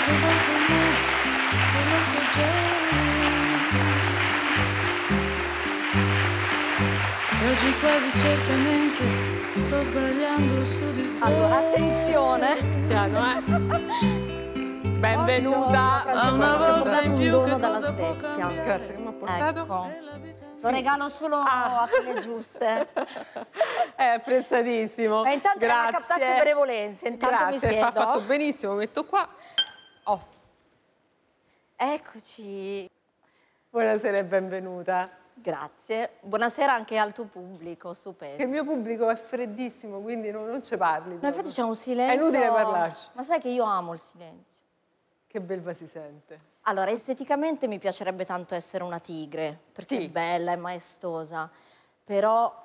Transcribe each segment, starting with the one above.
che vuoi con me, e lo so già. E oggi quasi certamente sto sbagliando su di te. Allora, attenzione. Piano, Benvenuta. Una volta in più che dalla cosa può Svezia. cambiare? Grazie che mi ha portato. Ecco. Lo regalo solo a quelle giuste. È apprezzatissimo. Ma intanto è una Grazie. captazio benevolenza. Intanto Grazie, mi siedo. ha fatto benissimo, metto qua. Oh, Eccoci. buonasera e benvenuta. Grazie. Buonasera anche al tuo pubblico, Che stupendo. il mio pubblico è freddissimo, quindi non ci parli. No, proprio. infatti c'è un silenzio. È inutile parlarci. Ma sai che io amo il silenzio. Che belva si sente. Allora, esteticamente mi piacerebbe tanto essere una tigre, perché Sì. è bella, è maestosa, però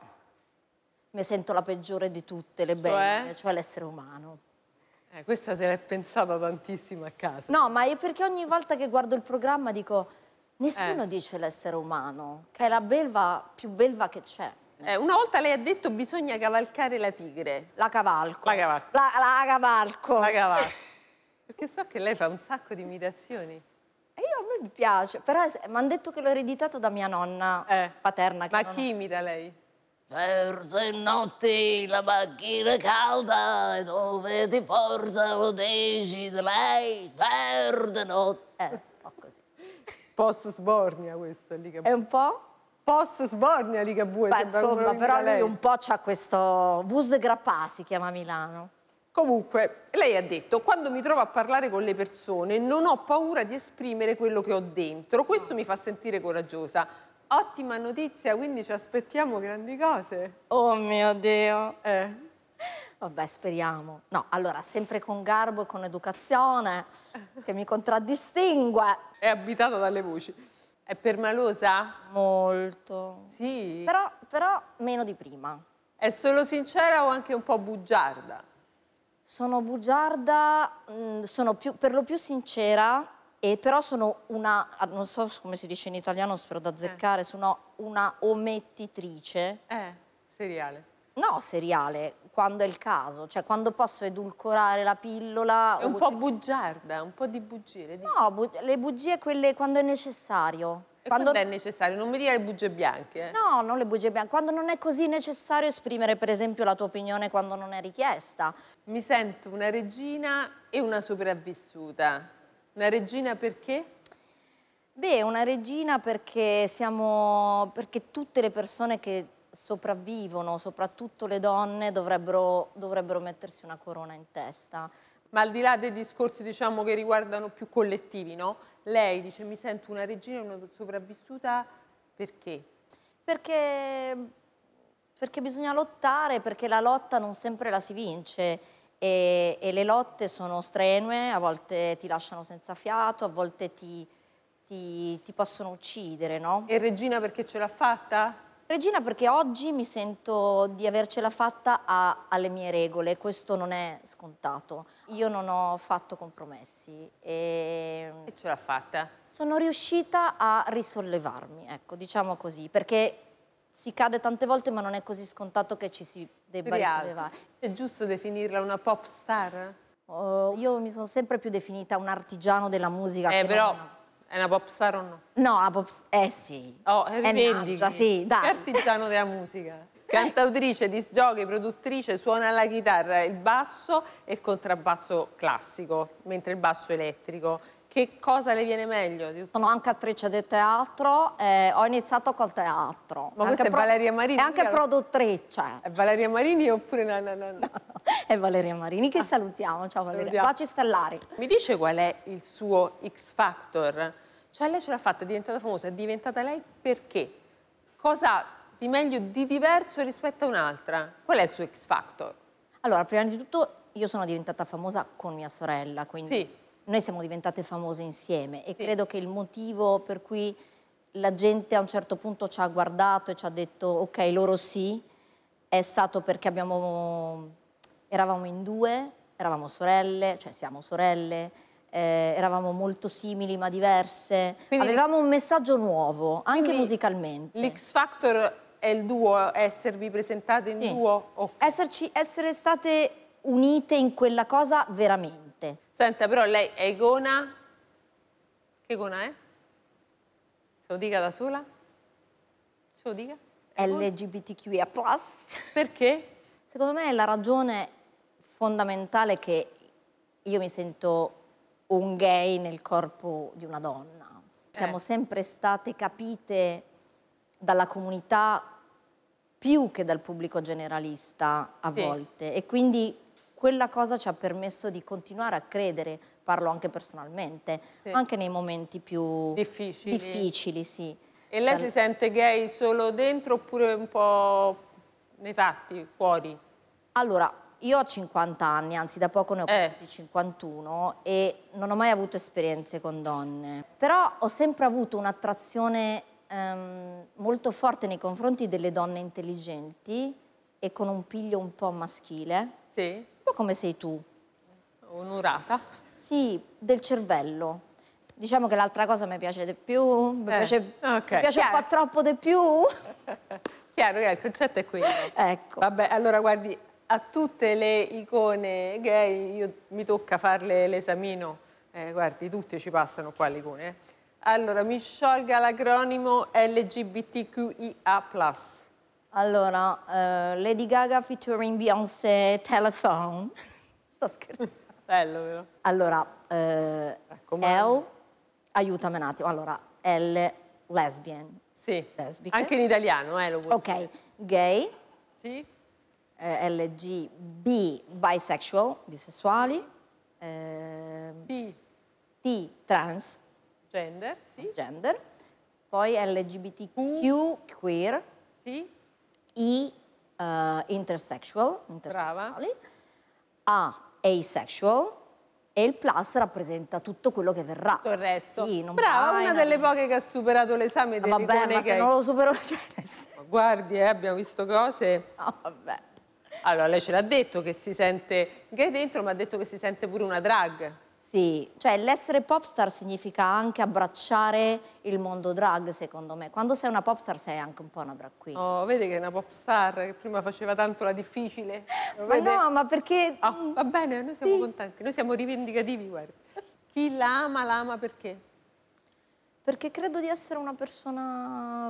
mi sento la peggiore di tutte le belle, cioè l'essere umano. Questa se l'è pensata tantissimo a casa. No, ma è perché ogni volta che guardo il programma dico, nessuno dice l'essere umano, che è la belva più belva che c'è. Una volta lei ha detto bisogna cavalcare la tigre. La cavalco. La cavalco. La cavalco. La cavalco. Perché so che lei fa un sacco di imitazioni. E a me mi piace, però mi hanno detto che l'ho ereditato da mia nonna paterna. Che Ma non chi imita lei? Certe notti la macchina calda e dove ti porta lo decide lei, certe notti. Un po' così. Post Sbornia questo, è Ligabue. È un po'? Post Sbornia Ligabue. Beh, sembra insomma, quello però imita lui lei. un po' c'ha questo Vus de Grappà, si chiama a Milano. Comunque, lei ha detto, quando mi trovo a parlare con le persone non ho paura di esprimere quello che ho dentro. Questo mi fa sentire coraggiosa. Ottima notizia, quindi ci aspettiamo grandi cose. Oh mio Dio. Vabbè, speriamo. No, allora, sempre con garbo e con educazione, che mi contraddistingue. È abitata dalle voci. È permalosa? Molto. Sì. Però meno di prima. È solo sincera o anche un po' bugiarda? Sono bugiarda, sono per lo più sincera, e però sono una, non so come si dice in italiano, spero da azzeccare, sono una omettitrice. Seriale. No, seriale, quando è il caso, cioè quando posso edulcorare la pillola. È un po' bugiarda, un po' di bugie. Le dico. No, le bugie quelle quando è necessario. E quando è necessario? Non mi dire le bugie bianche. No, non le bugie bianche. Quando non è così necessario esprimere, per esempio, la tua opinione quando non è richiesta. Mi sento una regina e una sopravvissuta. Una regina perché? Beh, una regina perché perché tutte le persone che sopravvivono, soprattutto le donne, dovrebbero mettersi una corona in testa. Ma al di là dei discorsi, diciamo, che riguardano più collettivi, no? Lei dice mi sento una regina e una sopravvissuta perché? Perché bisogna lottare, perché la lotta non sempre la si vince e le lotte sono strenue, a volte ti lasciano senza fiato, a volte ti possono uccidere, no? E regina perché ce l'ha fatta? Regina perché oggi mi sento di avercela fatta alle mie regole, questo non è scontato. Io non ho fatto compromessi E ce l'ha fatta? sono riuscita a risollevarmi, ecco, diciamo così, perché si cade tante volte ma non è così scontato che ci si debba risollevare. È giusto definirla una pop star? Io mi sono sempre più definita un artigiano della musica. Però è una pop star o no? No, sì. Oh, Mannaggia, sì, dai. Che artigiano della musica. Cantautrice, disc jockey, produttrice, suona la chitarra, il basso e il contrabbasso classico, mentre il basso elettrico. Che cosa le viene meglio? Sono anche attrice di teatro, ho iniziato col teatro. Ma questa è Valeria Marini? E anche produttrice. È Valeria Marini oppure no? È Valeria Marini, che salutiamo. Ciao Valeria. Salutiamo. Baci stellari. Mi dice qual è il suo X Factor? Cioè lei ce l'ha fatta, è diventata famosa, è diventata lei perché? Cosa ha di meglio, di diverso rispetto a un'altra? Qual è il suo X Factor? Allora, prima di tutto io sono diventata famosa con mia sorella, quindi Sì. noi siamo diventate famose insieme e credo che il motivo per cui la gente a un certo punto ci ha guardato e ci ha detto ok, loro sì, è stato perché eravamo in due, eravamo sorelle, cioè siamo sorelle, eravamo molto simili ma diverse, Quindi avevamo un messaggio nuovo, anche Quindi musicalmente. L'X Factor è il duo, esservi presentate in Sì. duo? Oh. Essere state unite in quella cosa veramente. volte. Senta, però lei è icona. Che icona è? Se lo dica da sola? Se lo dica? È icona? LGBTQIA+. Perché? Secondo me è la ragione fondamentale che io mi sento un gay nel corpo di una donna. Siamo sempre state capite dalla comunità più che dal pubblico generalista a Sì. volte e quindi quella cosa ci ha permesso di continuare a credere, parlo anche personalmente, Sì. anche nei momenti più Difficili. difficili, sì. E lei si sente gay solo dentro oppure un po' nei fatti, fuori? Allora, io ho 50 anni, anzi da poco ne ho compiuti 51 e non ho mai avuto esperienze con donne. Però ho sempre avuto un'attrazione molto forte nei confronti delle donne intelligenti e con un piglio un po' maschile, Sì? un po' come sei tu. Onorata? Sì, del cervello. Diciamo che l'altra cosa mi piace di più, mi piace, ok, mi piace un chiaro. po' troppo di più. Chiaro, il concetto è quello. Ecco. Vabbè, allora guardi, a tutte le icone gay mi tocca farle l'esamino. Guardi, tutti ci passano qua le icone. Allora, mi sciolga l'acronimo LGBTQIA+. Allora, Lady Gaga featuring Beyoncé, Telephone. Sto scherzando. Bello, vero? Allora, Raccomando. L, aiutami un attimo. Allora, L, lesbian. Sì, Lesbiche. anche in italiano, lo vuoi dire. Ok, gay, Sì, LG, B, bisexual, bisessuali, P, T, trans, gender, sì, transgender, poi LGBTQ, queer, sì, I, intersexual, brava. intersessuali, A, asexual e il plus rappresenta tutto quello che verrà. Tutto il resto. Sì, non Brava, una binary. delle poche che ha superato l'esame Ma delle vabbè, icone ma se gay. non lo supero, cioè, Ma guardi, abbiamo visto cose. no, vabbè. Allora, lei ce l'ha detto che si sente gay dentro, ma ha detto che si sente pure una drag. Sì, cioè l'essere popstar significa anche abbracciare il mondo drag, secondo me. Quando sei una popstar sei anche un po' una drag queen. Oh, vede che è una pop star che prima faceva tanto la difficile. Lo Ma vede? no, ma perché... Ah, va bene, noi siamo Sì. contenti, noi siamo rivendicativi, guardi. Chi la ama perché? Perché credo di essere una persona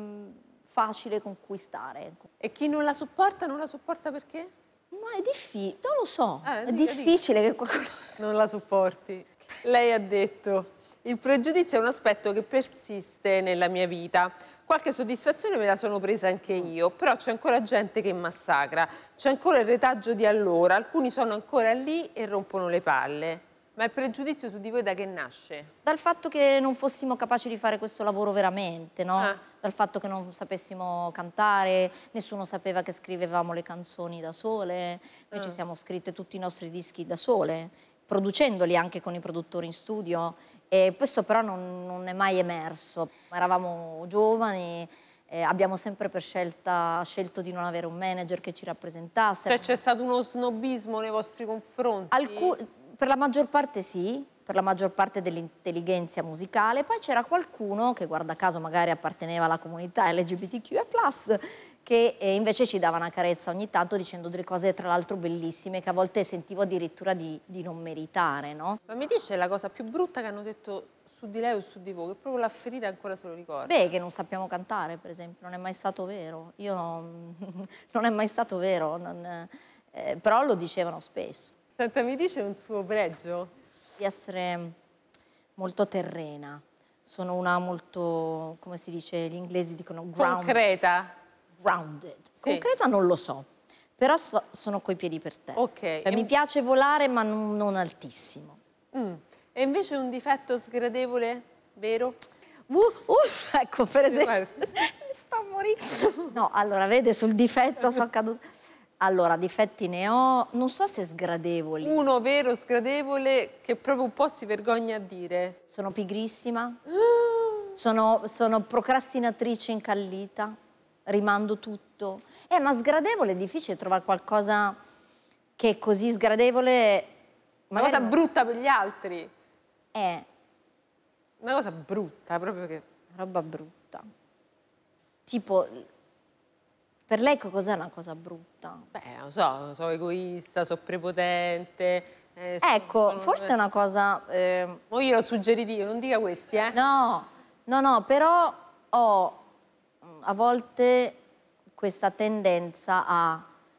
facile con cui stare. E chi non la sopporta perché? Ma è difficile, non lo so, è dica, difficile che qualcuno... Non la sopporti. Lei ha detto, il pregiudizio è un aspetto che persiste nella mia vita. Qualche soddisfazione me la sono presa anche io, però c'è ancora gente che massacra, c'è ancora il retaggio di allora, alcuni sono ancora lì e rompono le palle. Ma il pregiudizio su di voi da che nasce? Dal fatto che non fossimo capaci di fare questo lavoro veramente, no? Ah. Dal fatto che non sapessimo cantare, nessuno sapeva che scrivevamo le canzoni da sole, noi ci siamo scritte tutti i nostri dischi da sole, producendoli anche con i produttori in studio e questo però non è mai emerso. Eravamo giovani, abbiamo sempre per scelto di non avere un manager che ci rappresentasse. Cioè c'è stato uno snobismo nei vostri confronti? Per la maggior parte sì, per la maggior parte dell'intelligenza musicale, poi c'era qualcuno che guarda caso magari apparteneva alla comunità LGBTQIA+, che invece ci dava una carezza ogni tanto dicendo delle cose tra l'altro bellissime che a volte sentivo addirittura di non meritare, no? Ma mi dice la cosa più brutta che hanno detto su di lei o su di voi, che proprio la ferita ancora se lo ricorda? Beh, che non sappiamo cantare, per esempio, non è mai stato vero. Non è mai stato vero, però lo dicevano spesso. Senta, mi dice un suo pregio? Di essere molto terrena. Sono una molto, come si dice, gli inglesi dicono Concreta? grounded. Sì. Concreta non lo so, però sono coi piedi per terra. Ok. Cioè, mi piace volare ma non altissimo. E invece un difetto sgradevole, vero? Ecco, per esempio, Guarda. sto morendo. No, allora, vede, sul difetto sono caduta. Allora, difetti ne ho, non so se sgradevoli. Uno vero, sgradevole, che proprio un po' si vergogna a dire. Sono pigrissima, sono procrastinatrice incallita, rimando tutto. Ma sgradevole è difficile trovare qualcosa che è così sgradevole. Una cosa non- brutta per gli altri. È Una cosa brutta, proprio che... roba brutta. Tipo, per lei cos'è una cosa brutta? Beh, non so, so egoista, so prepotente, Ecco, forse è una cosa... Mo io l'ho suggerito io, non dica questi, No, però ho a volte questa tendenza a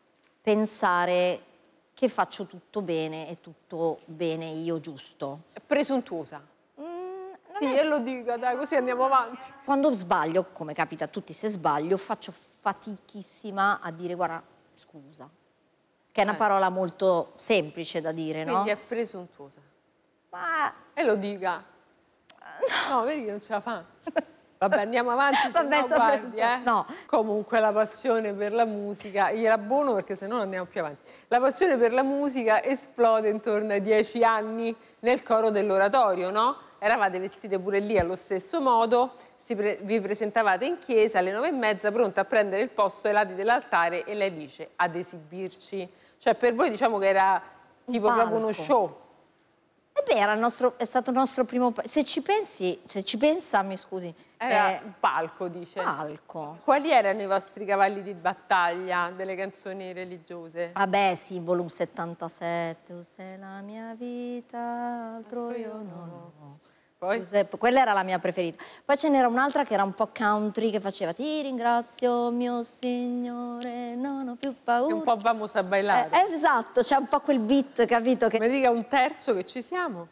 pensare che faccio tutto bene e tutto bene io giusto. È presuntuosa. Sì, è- e lo dica, dai, così andiamo avanti. Quando sbaglio, come capita a tutti se sbaglio, faccio fatichissima a dire guarda, scusa. Che è una parola molto semplice da dire, no? Quindi è presuntuosa. Ma E lo dica. No, vedi che non ce la fa. Vabbè, andiamo avanti, se Vabbè, no sto guardi, pensando- no. Comunque la passione per la musica, gliela abbono perché sennò non andiamo più avanti. La passione per la musica esplode intorno ai 10 anni nel coro dell'oratorio, no? Eravate vestite pure lì allo stesso modo, vi presentavate in chiesa alle 9:30, pronte a prendere il posto ai lati dell'altare e lei dice ad esibirci. Cioè per voi diciamo che era tipo proprio uno palco. show. E beh, è stato il nostro primo... Se ci pensa, mi scusi, Era un palco, dice. palco. Quali erano i vostri cavalli di battaglia delle canzoni religiose? Vabbè, sì, volume 77, tu sei la mia vita, altro io non ho. Poi? Quella era la mia preferita. Poi ce n'era un'altra che era un po' country, che faceva ti ringrazio mio Signore, non ho più Che paura. un po' vamos a bailare. Esatto, c'è un po' quel beat, capito? Che... Mi dica un terzo che ci siamo.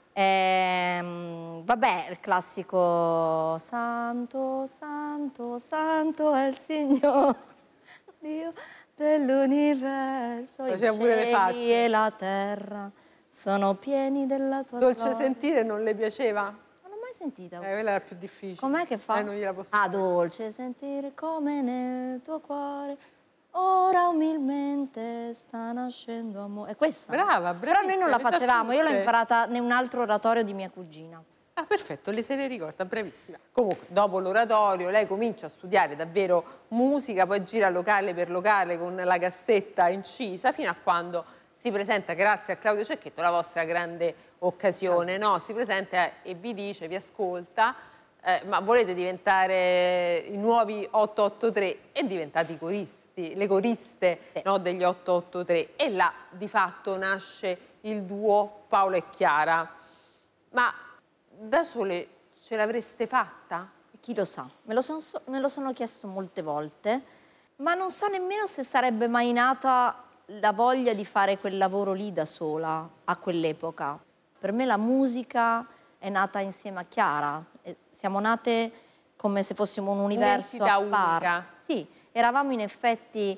Vabbè, il classico Santo, Santo, Santo è il Signore, Dio dell'universo, i Faceva pure le cieli facce. e la terra sono pieni della tua Dolce gloria. sentire non le piaceva? Non l'ho mai sentita. Quella era più difficile. Com'è che fa? Non gliela posso Ah, fare. dolce sentire come nel tuo cuore ora umilmente sta nascendo amore. È questa? Brava, Però noi non la bravissima, le sa facevamo, io l'ho tutte. imparata in un altro oratorio di mia cugina. Ah, perfetto, le se ne ricorda, bravissima. Comunque, dopo l'oratorio, lei comincia a studiare davvero musica, poi gira locale per locale con la cassetta incisa, fino a quando si presenta, grazie a Claudio Cecchetto, la vostra grande occasione, no? Si presenta e vi dice, vi ascolta, ma volete diventare i nuovi 883 e diventate i coristi, le coriste, no, degli 883. E là, di fatto, nasce il duo Paolo e Chiara. Ma da sole ce l'avreste fatta? Chi lo sa, me lo sono chiesto molte volte, ma non so nemmeno se sarebbe mai nata la voglia di fare quel lavoro lì da sola, a quell'epoca. Per me la musica è nata insieme a Chiara, siamo nate come se fossimo un universo Un'entità a parte. unica. Sì, eravamo in effetti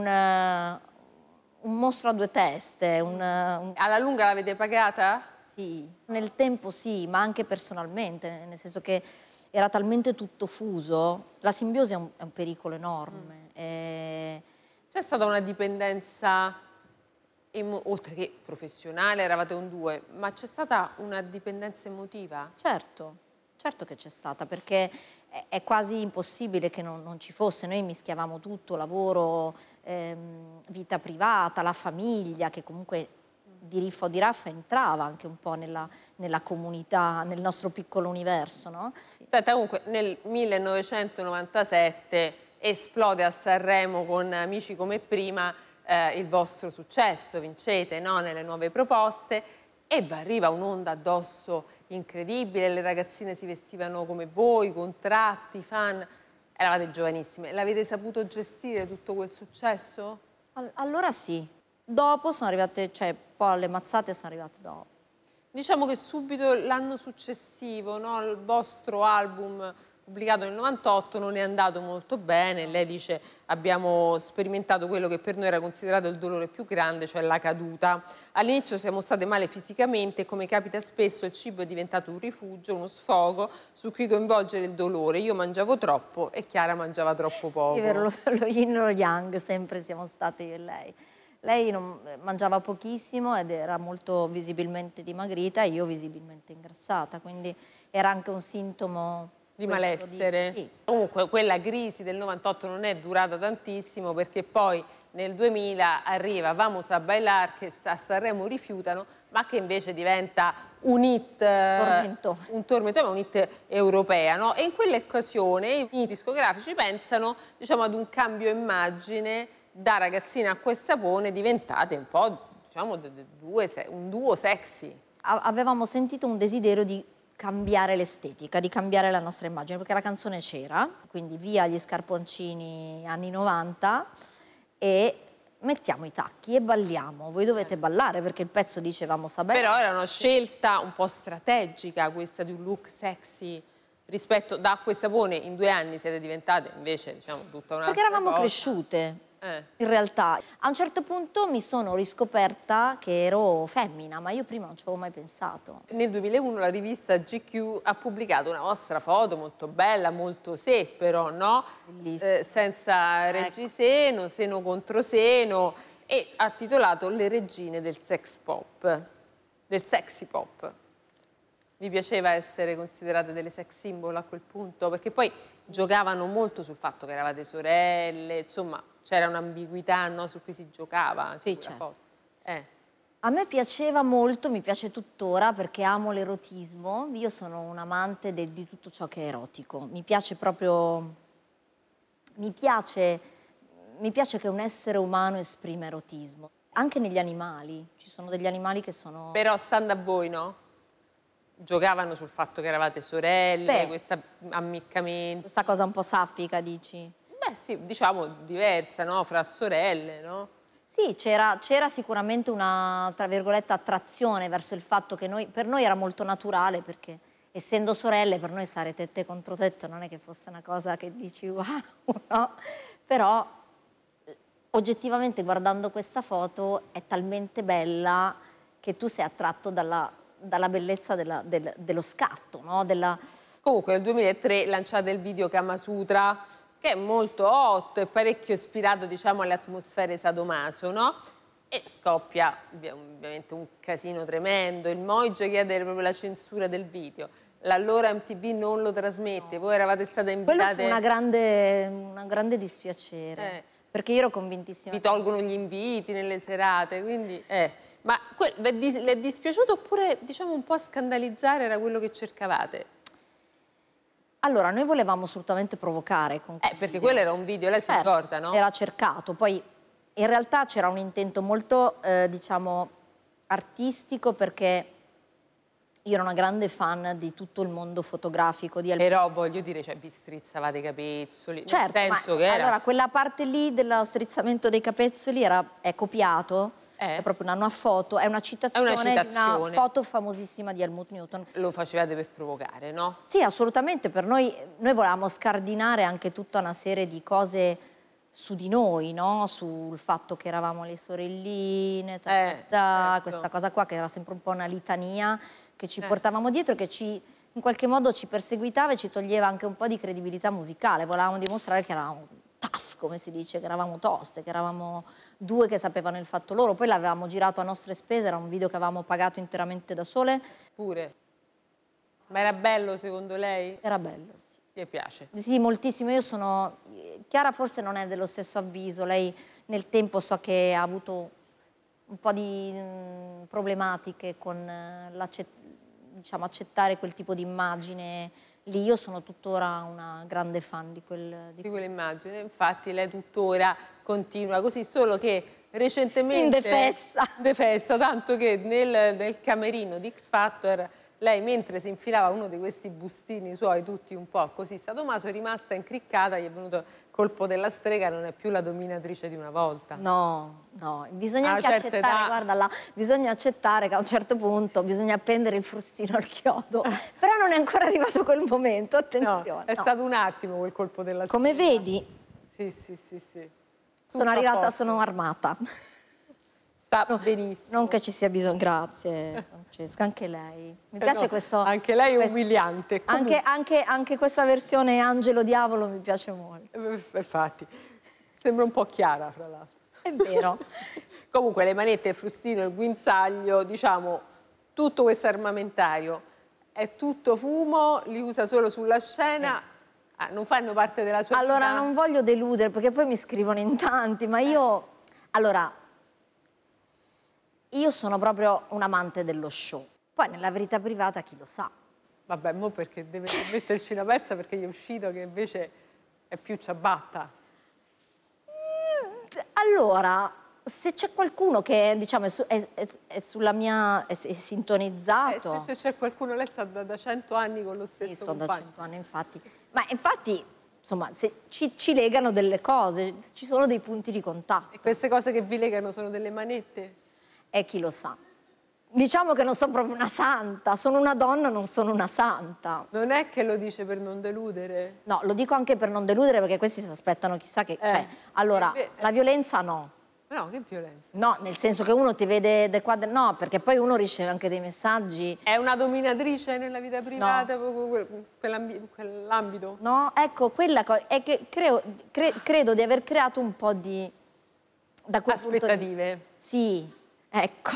un mostro a due teste, Alla lunga l'avete pagata? sì, nel tempo sì, ma anche personalmente, nel senso che era talmente tutto fuso, la simbiosi è un pericolo enorme. C'è stata una dipendenza, oltre che professionale, eravate un due, ma c'è stata una dipendenza emotiva? Certo che c'è stata, perché è quasi impossibile che non ci fosse. Noi mischiavamo tutto, lavoro, vita privata, la famiglia, che comunque di riffa o di raffa entrava anche un po' nella comunità, nel nostro piccolo universo, no? Senta, comunque nel 1997 esplode a Sanremo con Amici come prima il vostro successo, vincete, no, nelle nuove proposte e vi arriva un'onda addosso incredibile, le ragazzine si vestivano come voi, con tratti, fan, eravate giovanissime. L'avete saputo gestire tutto quel successo? Allora sì. Dopo sono arrivate, cioè poi le mazzate sono arrivate dopo. Diciamo che subito l'anno successivo, no, il vostro album pubblicato nel 98 non è andato molto bene. Lei dice abbiamo sperimentato quello che per noi era considerato il dolore più grande, cioè la caduta. All'inizio siamo state male fisicamente e come capita spesso il cibo è diventato un rifugio, uno sfogo su cui coinvolgere il dolore. Io mangiavo troppo e Chiara mangiava troppo poco. Sì, vero, lo yin e lo yang sempre siamo state io e lei. Lei mangiava pochissimo ed era molto visibilmente dimagrita e io visibilmente ingrassata, quindi era anche un sintomo Di questo malessere? Sì. Comunque quella crisi del 98 non è durata tantissimo perché poi nel 2000 arriva Vamos a Bailar che a Sanremo rifiutano ma che invece diventa un hit, un tormentone, un hit europea, no? E in quell'occasione i discografici pensano, diciamo, ad un cambio immagine da ragazzina acqua e sapone diventate un po', diciamo, un duo sexy. Avevamo sentito un desiderio di cambiare l'estetica, di cambiare la nostra immagine, perché la canzone c'era, quindi via gli scarponcini anni 90 e mettiamo i tacchi e balliamo. Voi dovete ballare perché il pezzo dicevamo sa bene. Però era una scelta un po' strategica questa di un look sexy rispetto da acqua e sapone. In 2 anni siete diventate invece, diciamo, tutta un'altra Perché eravamo cosa. cresciute. In realtà, a un certo punto mi sono riscoperta che ero femmina, ma io prima non ci avevo mai pensato. Nel 2001 la rivista GQ ha pubblicato una vostra foto molto bella, molto però, no? Bellissima. Senza reggiseno, seno contro seno, e ha titolato Le regine del sex pop, del sexy pop. Vi piaceva essere considerate delle sex symbol a quel punto? Perché poi giocavano molto sul fatto che eravate sorelle, insomma c'era un'ambiguità, no, su cui si giocava su Sì, quella certo. foto. A me piaceva molto, mi piace tuttora perché amo l'erotismo. Io sono un amante di tutto ciò che è erotico. Mi piace proprio. Mi piace che un essere umano esprima erotismo. Anche negli animali. Ci sono degli animali che sono. Però stando a voi, no? Giocavano sul fatto che eravate sorelle, Beh. questo ammiccamento. Questa cosa un po' saffica, dici? Beh sì, diciamo diversa, no? Fra sorelle, no? Sì, c'era sicuramente una, tra virgolette, attrazione verso il fatto che per noi era molto naturale, perché essendo sorelle, per noi stare tette contro tetto non è che fosse una cosa che dici wow, no? Però oggettivamente guardando questa foto è talmente bella che tu sei attratto dalla bellezza dello scatto, no? Comunque nel 2003 lanciate il video Kama Sutra, che è molto hot, è parecchio ispirato, diciamo, alle atmosfere sadomaso, no? E scoppia ovviamente un casino tremendo. Il Moige chiede proprio la censura del video. L'allora MTV non lo trasmette, voi eravate state invitate... Quello fu una grande dispiacere, perché io ero convintissima. Vi tolgono gli inviti nelle serate, quindi... Ma le è dispiaciuto oppure, diciamo, un po' a scandalizzare era quello che cercavate? Allora, noi volevamo assolutamente provocare con quel Perché video. quello era un video, lei si Certo, ricorda, no? era cercato, poi in realtà c'era un intento molto, diciamo, artistico, perché io ero una grande fan di tutto il mondo fotografico di Alberto. Però voglio dire, cioè, vi strizzavate i capezzoli, Certo, nel senso ma che era... allora quella parte lì dello strizzamento dei capezzoli è copiato, è proprio una foto, è una citazione di una foto famosissima di Helmut Newton. Lo facevate per provocare, no? Sì, assolutamente, per noi volevamo scardinare anche tutta una serie di cose su di noi, no? Sul fatto che eravamo le sorelline, certo. questa cosa qua che era sempre un po' una litania che ci portavamo dietro, che in qualche modo ci perseguitava e ci toglieva anche un po' di credibilità musicale. Volevamo dimostrare che eravamo tough, come si dice, che eravamo toste, che eravamo due che sapevano il fatto loro. Poi l'avevamo girato a nostre spese, era un video che avevamo pagato interamente da sole. Pure. Ma era bello secondo lei? Era bello, sì. Mi piace. Sì, moltissimo. Io sono... Chiara forse non è dello stesso avviso. Lei nel tempo so che ha avuto un po' di problematiche con accettare quel tipo di immagine lì. Io sono tuttora una grande fan di quell'immagine. Infatti lei tuttora continua così, solo che recentemente... Indefessa, tanto che nel camerino di X Factor lei, mentre si infilava uno di questi bustini suoi, tutti un po' così sadomaso, è rimasta incriccata, gli è venuto colpo della strega, non è più la dominatrice di una volta. No, bisogna anche accettare, guarda, bisogna accettare che a un certo punto bisogna appendere il frustino al chiodo, però non è ancora arrivato quel momento, attenzione. È stato un attimo quel colpo della strega. Come vedi, sì. sono arrivata, sono armata. Sta benissimo. Non che ci sia bisogno, grazie Francesca, anche lei. Mi piace questo... Anche lei è umiliante. Anche questa versione angelo-diavolo mi piace molto. Infatti, sembra un po' Chiara, fra l'altro. È vero. Comunque le manette, il frustino, il guinzaglio, diciamo, tutto questo armamentario è tutto fumo, li usa solo sulla scena, non fanno parte della sua vita. Allora, non voglio deludere, perché poi mi scrivono in tanti, ma io... Allora... Io sono proprio un amante dello show. Poi nella verità privata chi lo sa. Vabbè, mo perché deve metterci una pezza perché gli è uscito che invece è più ciabatta. Allora, se c'è qualcuno che diciamo è sulla mia, è sintonizzato. Se c'è qualcuno, lei sta da 100 anni con lo Sì, stesso sono da compagno. 100 anni, infatti. Ma infatti, insomma, se ci legano delle cose, ci sono dei punti di contatto. E queste cose che vi legano sono delle manette? E chi lo sa. Diciamo che non sono proprio una santa, sono una donna, non sono una santa. Non è che lo dice per non deludere? No, lo dico anche per non deludere, perché questi si aspettano chissà che... Cioè, allora, la violenza no. No, che violenza. No, nel senso che uno ti vede no, perché poi uno riceve anche dei messaggi. È una dominatrice nella vita privata, quell'ambito? No, ecco, è che credo di aver creato un po' di... Da quel punto di- Aspettative. Sì, ecco.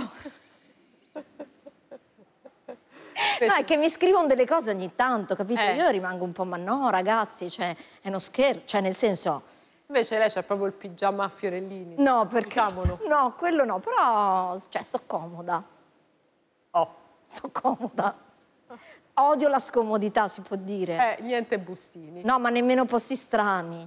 No, è che mi scrivono delle cose ogni tanto, capito? Io rimango un po', ma no, ragazzi, cioè, è uno scherzo, cioè, nel senso... Invece lei c'ha proprio il pigiama a fiorellini. No, perché... Diciamolo. No, quello no, però, cioè, sto comoda. Oh. Sto comoda. Odio la scomodità, si può dire. Niente bustini. No, ma nemmeno posti strani.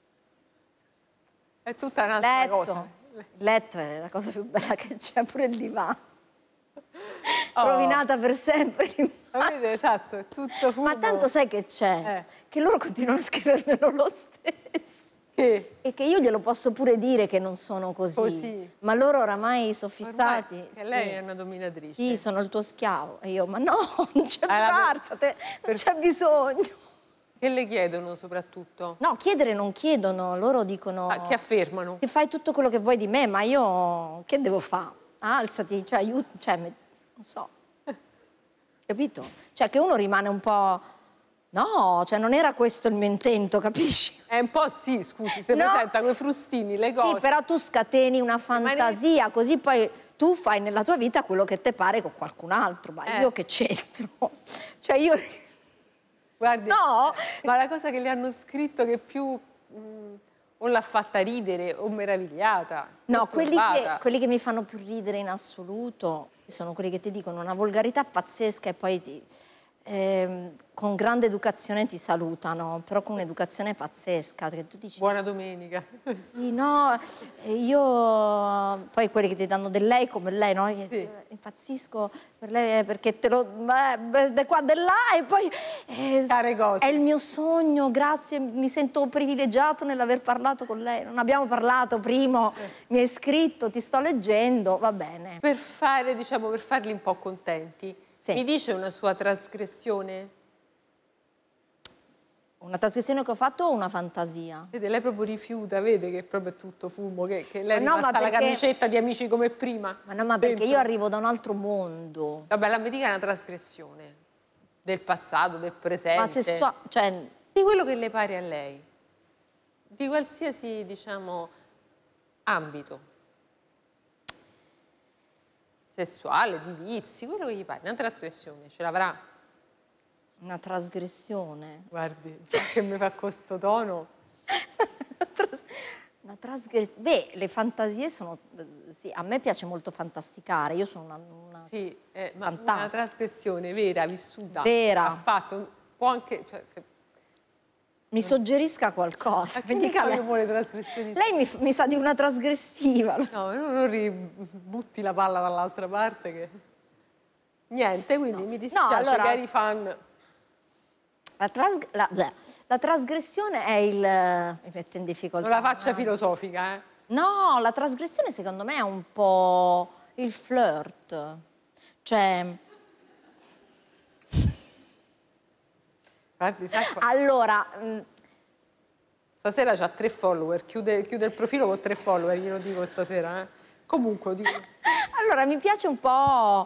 È tutta un'altra cosa. Il letto è la cosa più bella che c'è, pure il divano. Oh. Rovinata per sempre. Avete, esatto, è tutto fumo. Ma tanto sai che c'è? Che loro continuano a scrivermelo lo stesso. Che? E che io glielo posso pure dire che non sono così. Ma loro oramai sono fissati. Ormai, che lei è una dominatrice. Sì, sono il tuo schiavo. E io, ma no, non c'è non c'è bisogno. Che le chiedono soprattutto? No, chiedere non chiedono, loro dicono... Che affermano? Che fai tutto quello che vuoi di me, ma io che devo fare? Alzati, cioè, aiuto, cioè, non so. Capito? Cioè, che uno rimane un po'... No, cioè, non era questo il mio intento, capisci? È un po' sì, scusi, se No. presenta con i frustini, le cose. Sì, però tu scateni una fantasia, così poi tu fai nella tua vita quello che te pare con qualcun altro. Ma io che c'entro? Cioè, io... Guardi, No! ma la cosa che le hanno scritto che più o l'ha fatta ridere o meravigliata. No, o quelli che mi fanno più ridere in assoluto sono quelli che ti dicono una volgarità pazzesca e poi con grande educazione ti salutano, però con un'educazione pazzesca, che tu dici... Buona domenica. Sì, no, io... Poi quelli che ti danno del lei come lei, no? Sì. Impazzisco per lei perché te lo... da qua, da là e poi... Care cose. È il mio sogno, grazie, mi sento privilegiato nell'aver parlato con lei. Non abbiamo parlato prima, mi hai scritto, ti sto leggendo, va bene. Per fare, diciamo, per farli un po' contenti, Sì. mi dice una sua trasgressione? Una trasgressione che ho fatto o una fantasia? Vede, lei proprio rifiuta, vede che proprio è tutto fumo, che lei è Ma no, rimasta ma la perché- camicetta di amici come prima. Ma no, ma perché dentro. io arrivo da un altro mondo. Vabbè, la mi dica una trasgressione del passato, del presente. Ma cioè, Di quello che le pare a lei. Di qualsiasi, diciamo, ambito. Sessuale, di vizi, quello che gli pare. Una trasgressione, ce l'avrà? una trasgressione. Guardi, già che mi fa questo tono. Una trasgressione. Beh, le fantasie sono... Sì, a me piace molto fantasticare. Io sono una Sì, ma fantastica. una trasgressione vera, vissuta. Vera. Ha fatto, può anche... Cioè, se, Mi suggerisca qualcosa. che Mi ne dica so lei. io vuole trasgressioni? Lei mi sa di una trasgressiva. No, non ributti la palla dall'altra parte che... Niente, quindi mi dispiace, allora- cari fan. La trasgressione è il... Mi mette in difficoltà. Non la faccia filosofica, eh. No, la trasgressione secondo me è un po' il flirt. Cioè... Guardi, sa qua- Allora... Stasera c'ha 3 follower, chiude il profilo con 3 follower, glielo dico stasera, eh. Comunque, dico. Allora, mi piace un po'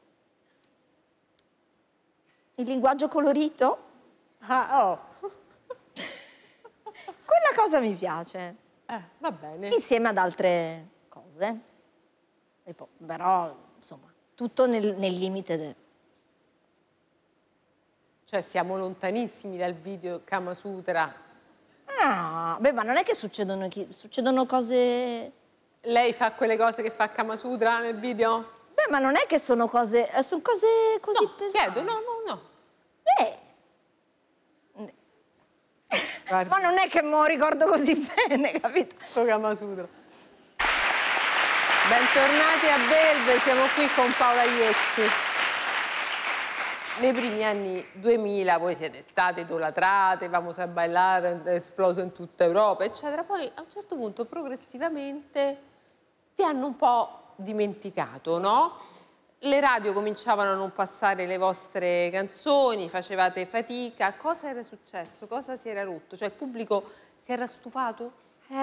il linguaggio colorito. Ah, oh. Quella cosa mi piace, Va bene. insieme ad altre cose. Però, insomma, tutto nel limite del... Cioè, siamo lontanissimi dal video Kama Sutra. Ah, beh, ma non è che succedono cose... Lei fa quelle cose che fa Kama Sutra nel video? Beh, ma non è che sono cose così No, pesanti. chiedo, no. Ma non è che me lo ricordo così bene, capito? Kama Sutra. Bentornati a Belve, siamo qui con Paola Iezzi. Nei primi anni 2000 voi siete state idolatrate, Vamos a bailar, è esploso in tutta Europa, eccetera. Poi a un certo punto progressivamente ti hanno un po' dimenticato, no? Le radio cominciavano a non passare le vostre canzoni, facevate fatica. Cosa era successo? Cosa si era rotto? Cioè il pubblico si era stufato?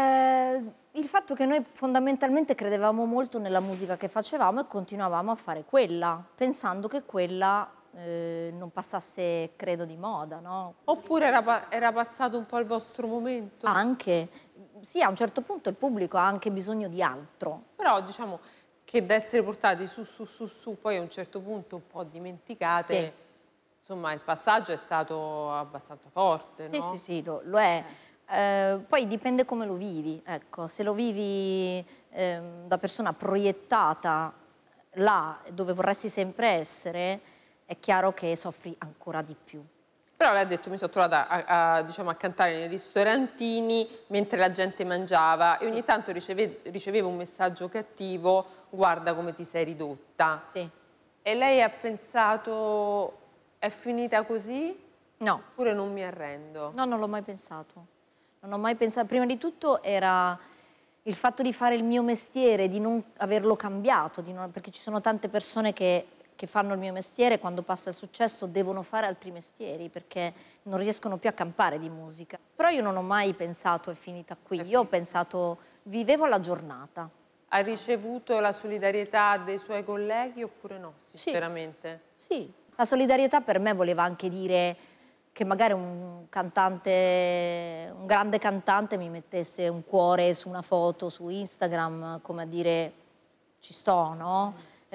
Il fatto che noi fondamentalmente credevamo molto nella musica che facevamo e continuavamo a fare quella, pensando che quella non passasse, credo, di moda, no? Oppure era passato un po' il vostro momento? Anche, sì, a un certo punto il pubblico ha anche bisogno di altro. Però diciamo che da essere portati su, poi a un certo punto un po' dimenticate, Sì. insomma il passaggio è stato abbastanza forte, Sì, no? sì, sì, lo è. Poi dipende come lo vivi, ecco, se lo vivi da persona proiettata là dove vorresti sempre essere, è chiaro che soffri ancora di più. Però lei ha detto mi sono trovata diciamo, a cantare nei ristorantini mentre la gente mangiava e ogni tanto ricevevo un messaggio cattivo, guarda come ti sei ridotta. Sì. E lei ha pensato, è finita così? No, Oppure non mi arrendo? no, non l'ho mai pensato. Non ho mai pensato. Prima di tutto era il fatto di fare il mio mestiere, di non averlo cambiato, perché ci sono tante persone che fanno il mio mestiere e quando passa il successo devono fare altri mestieri perché non riescono più a campare di musica. Però io non ho mai pensato è finita qui, io ho pensato vivevo la giornata. Ha ricevuto la solidarietà dei suoi colleghi oppure no, Sì. sinceramente? Sì, la solidarietà per me voleva anche dire che magari un cantante, un grande cantante mi mettesse un cuore su una foto su Instagram, come a dire ci sto, no?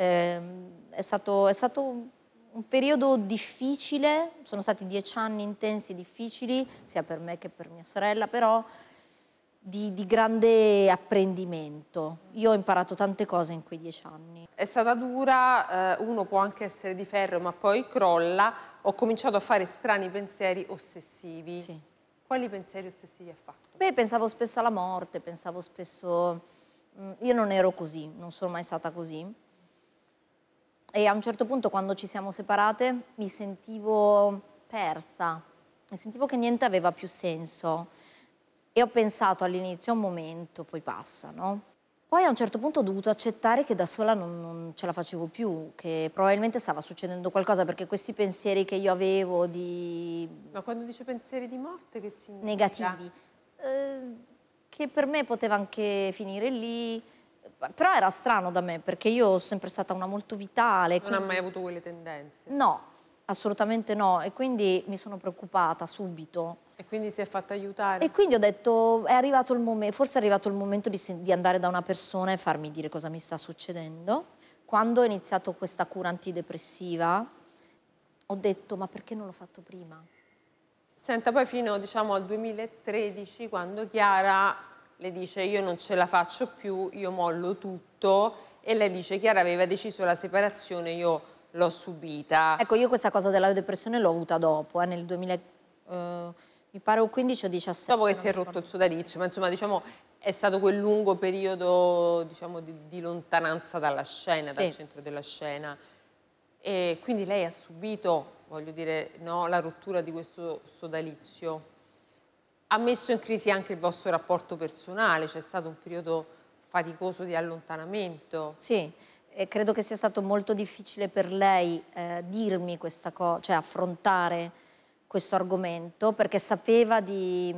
È stato un periodo difficile, sono stati 10 anni intensi, difficili, sia per me che per mia sorella, però di grande apprendimento. Io ho imparato tante cose in quei 10 anni. È stata dura, uno può anche essere di ferro ma poi crolla. Ho cominciato a fare strani pensieri ossessivi. Sì. Quali pensieri ossessivi ha fatto? Beh, pensavo spesso alla morte, pensavo spesso... io non ero così, non sono mai stata così. E a un certo punto, quando ci siamo separate, mi sentivo persa, mi sentivo che niente aveva più senso. E ho pensato all'inizio, un momento, poi passa, no? Poi a un certo punto ho dovuto accettare che da sola non ce la facevo più, che probabilmente stava succedendo qualcosa, perché questi pensieri che io avevo di Ma quando dice pensieri di morte che significa? negativi, che per me poteva anche finire lì, però era strano da me, perché io sono sempre stata una molto vitale. Non ha mai avuto quelle tendenze? No, assolutamente no, e quindi mi sono preoccupata subito. E quindi si è fatta aiutare? E quindi ho detto, è arrivato il momento, forse è arrivato il momento di andare da una persona e farmi dire cosa mi sta succedendo. Quando ho iniziato questa cura antidepressiva, ho detto, ma perché non l'ho fatto prima? Senta, poi fino diciamo, al 2013, quando Chiara le dice io non ce la faccio più, io mollo tutto, e lei dice Chiara aveva deciso la separazione, io l'ho subita. Ecco, io questa cosa della depressione l'ho avuta dopo, nel 2000, mi pare o 15 o 17. Dopo che non si è mi rotto ricordo il sodalizio, ma insomma diciamo è stato quel lungo periodo diciamo, di lontananza dalla scena, dal Sì. centro della scena. E quindi lei ha subito, voglio dire, no, la rottura di questo sodalizio. Ha messo in crisi anche il vostro rapporto personale, c'è stato un periodo faticoso di allontanamento. Sì, e credo che sia stato molto difficile per lei dirmi questa cosa, cioè affrontare questo argomento, perché sapeva di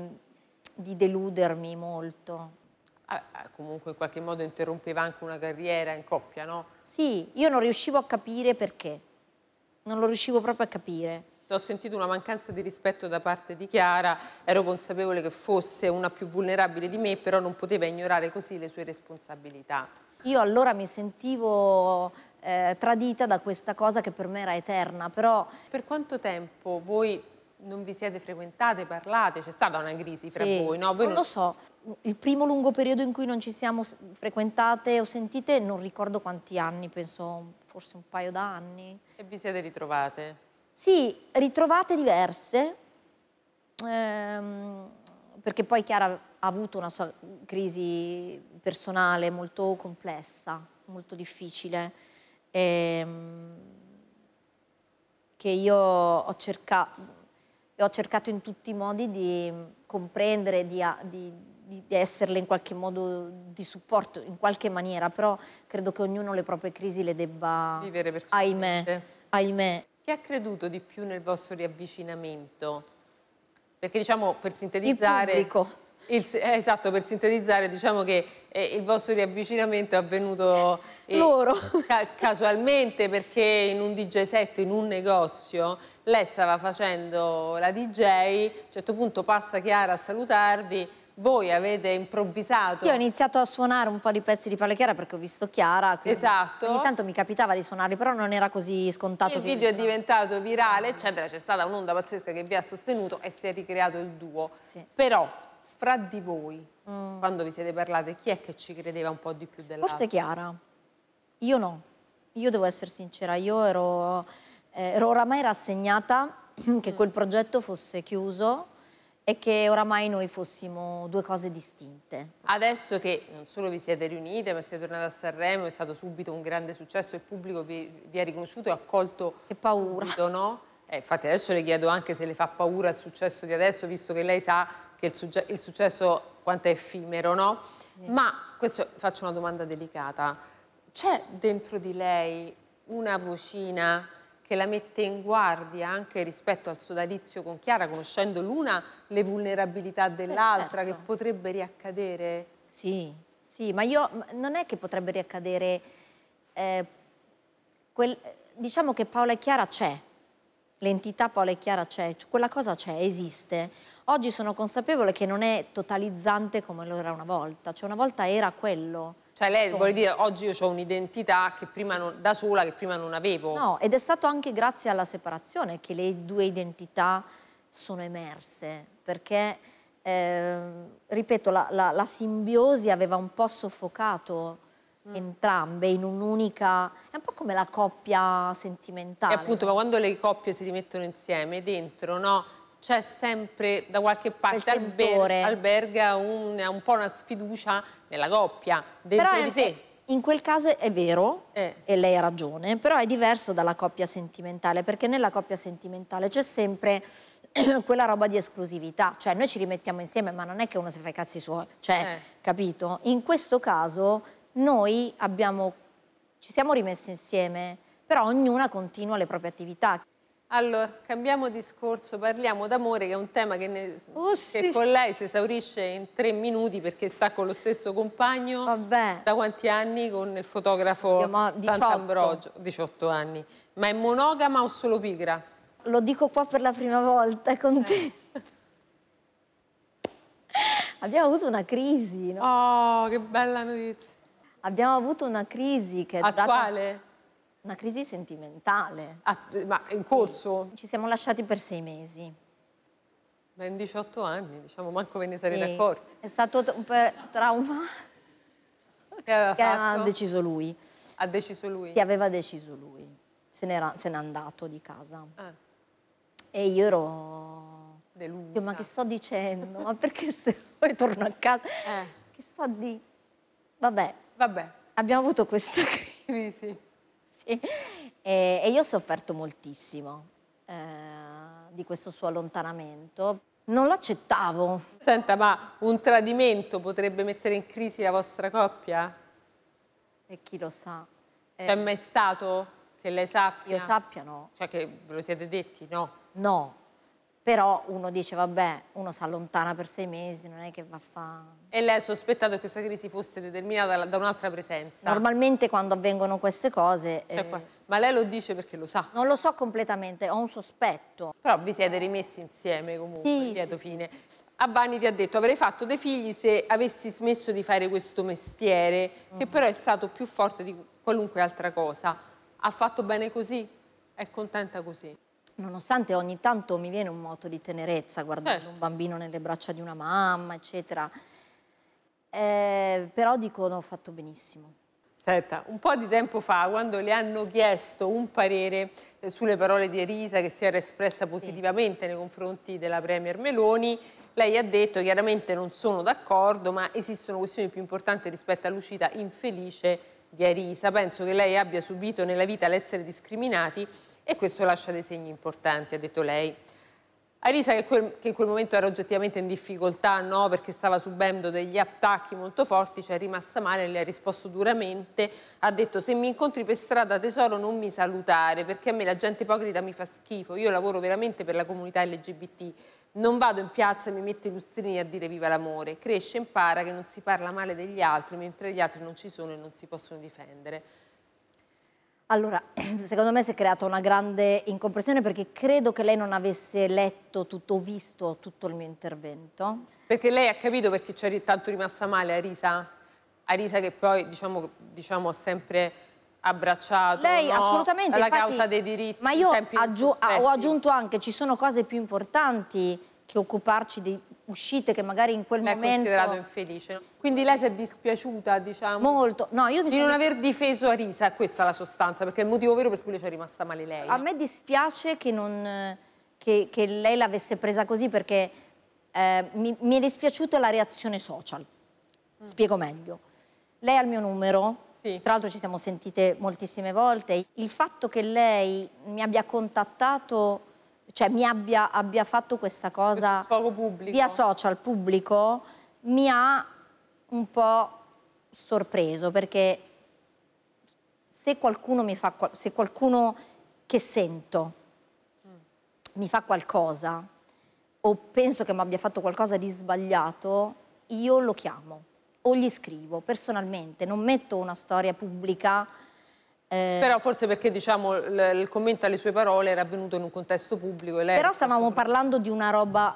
deludermi molto. Comunque in qualche modo interrompeva anche una carriera in coppia, no? Sì, io non riuscivo a capire perché, non lo riuscivo proprio a capire. Ho sentito una mancanza di rispetto da parte di Chiara, ero consapevole che fosse una più vulnerabile di me, però non poteva ignorare così le sue responsabilità. Io allora mi sentivo tradita da questa cosa che per me era eterna, però Per quanto tempo voi non vi siete frequentate, parlate? C'è stata una crisi fra sì, voi, no? Voi non lo so, il primo lungo periodo in cui non ci siamo frequentate o sentite non ricordo quanti anni, penso forse un paio d'anni. E vi siete ritrovate? Sì, ritrovate diverse, perché poi Chiara ha avuto una sua crisi personale molto complessa, molto difficile, che io ho cercato in tutti i modi di comprendere, di esserle in qualche modo di supporto, in qualche maniera, però credo che ognuno le proprie crisi le debba Vivere personalmente. ahimè. Chi ha creduto di più nel vostro riavvicinamento? Perché diciamo, per Il sintetizzare... pubblico. Esatto, per sintetizzare diciamo che il vostro riavvicinamento è avvenuto Loro. casualmente, perché in un DJ set, in un negozio, lei stava facendo la DJ, a un certo punto passa Chiara a salutarvi, voi avete improvvisato. Io ho iniziato a suonare un po' di pezzi di Paola e Chiara perché ho visto Chiara, quindi Esatto. ogni tanto mi capitava di suonarli, però non era così scontato. Il che video è li suonavo. diventato virale, eccetera, c'è stata un'onda pazzesca che vi ha sostenuto e si è ricreato il duo. Sì. Però, fra di voi, quando vi siete parlate, chi è che ci credeva un po' di più dell'altro? Forse Chiara. Io no. Io devo essere sincera, io ero oramai rassegnata che quel progetto fosse chiuso e che oramai noi fossimo due cose distinte. Adesso che non solo vi siete riunite, ma siete tornate a Sanremo, è stato subito un grande successo, il pubblico vi ha riconosciuto e accolto. Che paura. Subito, no? Infatti adesso le chiedo anche se le fa paura il successo di adesso, visto che lei sa che il successo quanto è effimero, no? Sì. Ma questo, faccio una domanda delicata. C'è dentro di lei una vocina che la mette in guardia anche rispetto al sodalizio con Chiara, conoscendo l'una le vulnerabilità dell'altra, certo. che potrebbe riaccadere? Sì, sì, ma non è che potrebbe riaccadere, diciamo che Paola e Chiara c'è, l'entità Paola e Chiara c'è, quella cosa c'è, esiste. Oggi sono consapevole che non è totalizzante come lo era una volta, cioè una volta era quello. Cioè lei vuole dire oggi io ho un'identità che prima da sola, che prima non avevo. No, ed è stato anche grazie alla separazione che le due identità sono emerse, perché, ripeto, la simbiosi aveva un po' soffocato entrambe in un'unica... È un po' come la coppia sentimentale. E appunto, no? ma quando le coppie si rimettono insieme, dentro, no? C'è sempre da qualche parte alberga un po' una sfiducia nella coppia, dentro Però di sé. in quel caso è vero, e lei ha ragione, però è diverso dalla coppia sentimentale, perché nella coppia sentimentale c'è sempre quella roba di esclusività, cioè noi ci rimettiamo insieme, ma non è che uno si fa i cazzi suoi, cioè, capito? In questo caso noi ci siamo rimessi insieme, però ognuna continua le proprie attività. Allora, cambiamo discorso, parliamo d'amore, che è un tema che, sì. che con lei si esaurisce in 3 minuti, perché sta con lo stesso compagno. Vabbè. Da quanti anni? Con il fotografo Sant'Ambrogio? 18 anni. Ma è monogama o solo pigra? Lo dico qua per la prima volta, è contenta. Abbiamo avuto una crisi, no? Oh, che bella notizia. Abbiamo avuto una crisi che è durata... Attuale? Una crisi sentimentale. Ma in corso? Ci siamo lasciati per 6 mesi. Ma in 18 anni, diciamo, manco ve ne sarete accorti. È stato un po' trauma. Che aveva Che ha fatto? deciso lui. Ha deciso lui? Sì, aveva deciso lui. Se n'è andato di casa. E io ero... delusa. Dio, ma che sto dicendo? Ma perché poi torno a casa? Che sto di... Vabbè. Abbiamo avuto questa crisi. Sì. E io ho sofferto moltissimo di questo suo allontanamento. Non lo accettavo. Senta, ma un tradimento potrebbe mettere in crisi la vostra coppia? E chi lo sa. C'è mai stato che lei sappia? Io sappia no. Cioè che ve lo siete detti, no? No. Però uno dice, vabbè, uno si allontana per 6 mesi, non è che va a fare... E lei ha sospettato che questa crisi fosse determinata da un'altra presenza? Normalmente quando avvengono queste cose... ma lei lo dice perché lo sa? Non lo so completamente, ho un sospetto. Però vi siete rimessi insieme comunque, sì, lieto sì, fine. A Vanni ti ha detto, avrei fatto dei figli se avessi smesso di fare questo mestiere, che però è stato più forte di qualunque altra cosa. Ha fatto bene così? È contenta così? Nonostante ogni tanto mi viene un moto di tenerezza guardando un bambino nelle braccia di una mamma, eccetera. Però dico, no, ho fatto benissimo. Senta, un po' di tempo fa, quando le hanno chiesto un parere sulle parole di Elisa, che si era espressa positivamente nei confronti della Premier Meloni, lei ha detto chiaramente non sono d'accordo, ma esistono questioni più importanti rispetto all'uscita infelice di Elisa. Penso che lei abbia subito nella vita l'essere discriminati e questo lascia dei segni importanti, ha detto lei. Arisa, che in quel momento era oggettivamente in difficoltà, no? Perché stava subendo degli attacchi molto forti, ci è rimasta male, le ha risposto duramente, ha detto: se mi incontri per strada, tesoro, non mi salutare, perché a me la gente ipocrita mi fa schifo, io lavoro veramente per la comunità LGBT, non vado in piazza e mi metto i lustrini a dire viva l'amore, cresce e impara che non si parla male degli altri, mentre gli altri non ci sono e non si possono difendere. Allora, secondo me si è creata una grande incomprensione perché credo che lei non avesse letto tutto, visto tutto il mio intervento. Perché lei ha capito perché c'è tanto rimasta male Arisa? Arisa che poi diciamo ha sempre abbracciato, Lei no? assolutamente, la infatti, causa dei diritti. ma io in tempi non ho sospetti. aggiunto anche, ci sono cose più importanti che occuparci di uscite che magari in quel L'ha momento... considerato infelice. Quindi lei si è dispiaciuta, diciamo, Molto. No, io mi di sono... non aver difeso Arisa, questa è la sostanza, perché è il motivo vero per cui le c'è rimasta male lei. A me dispiace che, che lei l'avesse presa così perché mi è dispiaciuta la reazione social. Spiego meglio. Lei ha il mio numero, Sì. tra l'altro ci siamo sentite moltissime volte. Il fatto che lei mi abbia contattato, cioè abbia fatto questa cosa Questo sfogo pubblico. via social pubblico, mi ha un po' sorpreso perché se qualcuno se qualcuno che sento mi fa qualcosa o penso che mi abbia fatto qualcosa di sbagliato, io lo chiamo o gli scrivo personalmente, non metto una storia pubblica. Però forse perché diciamo il commento alle sue parole era avvenuto in un contesto pubblico e lei Però stavamo parlando di una roba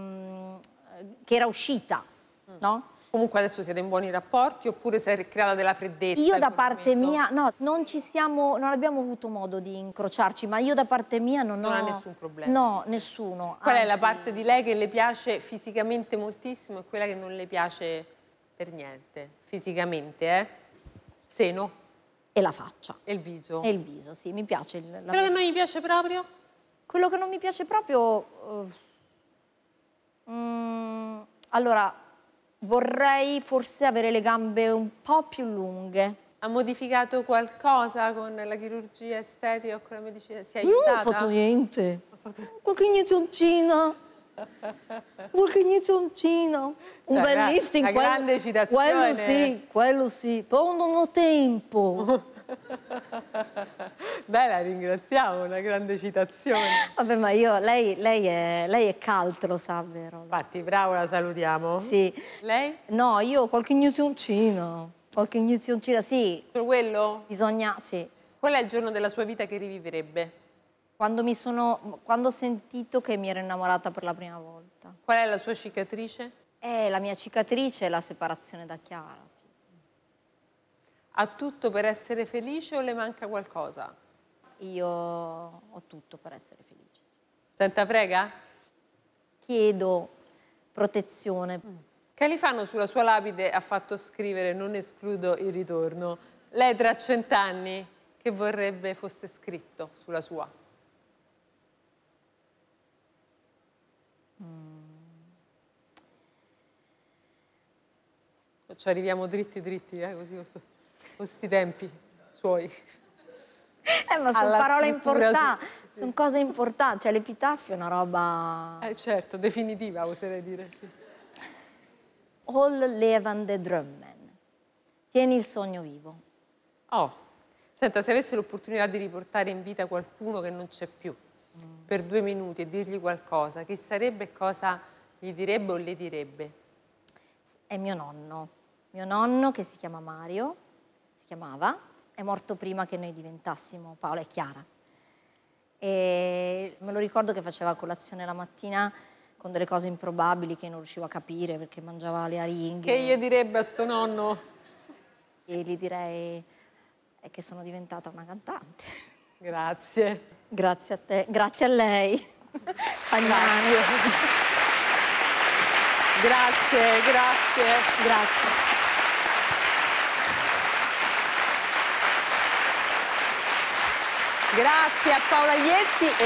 che era uscita, no? Comunque adesso siete in buoni rapporti oppure si è creata della freddezza? Io in da quel parte momento? mia, no, non abbiamo avuto modo di incrociarci, ma io da parte mia non Non ho... ha nessun problema. No, nessuno. Qual è la Anzi, parte di lei che le piace fisicamente moltissimo e quella che non le piace per niente? Fisicamente, Seno E la faccia. e il viso. E il viso, sì, mi piace. Quello che non gli piace proprio? Quello che non mi piace proprio... allora, vorrei forse avere le gambe un po' più lunghe. Ha modificato qualcosa con la chirurgia estetica o con la medicina? Si è Io non ho aiutata? fatto niente. Qualche iniezioncina. Qualche iniezioncina. Un Cioè, bel lifting. una grande citazione. Quello sì. Però non ho tempo. Beh, la ringraziamo, una grande citazione. Vabbè, ma lei è cult, lo sa, vero? Infatti, bravo, la salutiamo. Sì. Lei? No, io qualche iniezioncina. Qualche iniezioncina, sì. Per quello? Bisogna, sì. Qual è il giorno della sua vita che rivivrebbe? Quando ho sentito che mi ero innamorata per la prima volta. Qual è la sua cicatrice? La mia cicatrice è la separazione da Chiara, sì. Ha tutto per essere felice o le manca qualcosa? Io ho tutto per essere felice, sì. Senta, prega? Chiedo protezione. Califano sulla sua lapide ha fatto scrivere "non escludo il ritorno". Lei tra 100 anni che vorrebbe fosse scritto sulla sua? Ci arriviamo dritti, così con questi tempi suoi. Ma sono Alla parole scrittura importanti, sì. sono cose importanti. Cioè, l'epitaffio è una roba... Certo, definitiva, oserei dire, sì. Håll levande drömmen. Tieni il sogno vivo. Oh, senta, se avesse l'opportunità di riportare in vita qualcuno che non c'è più, per 2 minuti e dirgli qualcosa, chi sarebbe e cosa gli direbbe o le direbbe? È mio nonno che si chiama Mario, si chiamava, è morto prima che noi diventassimo Paola e Chiara. E me lo ricordo che faceva colazione la mattina con delle cose improbabili che non riuscivo a capire perché mangiava le aringhe. Che gli direbbe a sto nonno? E gli direi che sono diventata una cantante. Grazie. Grazie a te, grazie a lei. Fagnani. Grazie. Grazie. Grazie a Paola Iezzi.